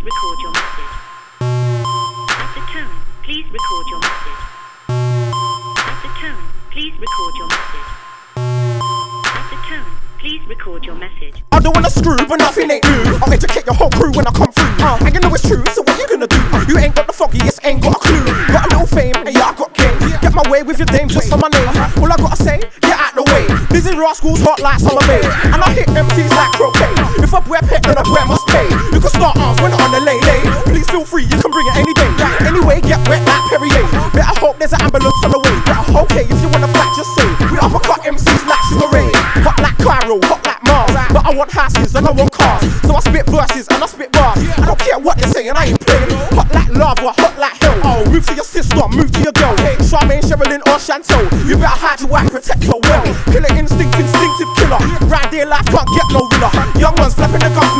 record your message. At the tone, please record your message. At the tone, please record your message. At the tone, please record your message. I don't wanna screw, but nothing ain't new. I'll educate your whole crew when I come through. And you know it's true, so what you gonna do? You ain't got the foggiest, ain't got a clue. Got a little fame, and yeah, I got game. Get my way with your dame just for my name. All I gotta say, get out the way. Busy rascals, hot like summer bay. And I hit MCs like croquet. If I wear pet, then I wear must pay. You can start arms when I'm on the lay. Please feel free, you can bring it any day. Anyway, get wet like Perrier. Better hope there's an ambulance on the way. Better okay, if you wanna fight, just say. We uppercut MCs like Sugar Ray. Hot like Cairo, hot like Mars. But I want houses and I want cars. So I spit verses and I spit bars. I don't care what they say and I ain't playing. Hot like lava, hot like hell. Oh, move to your sister, move to your girl. Charmaine, Sherilyn or Chantel. You better hide your wife, protect her well. Killer instinct, instinctive killer. Right there, life can't get no winner. Young ones flapping the guns.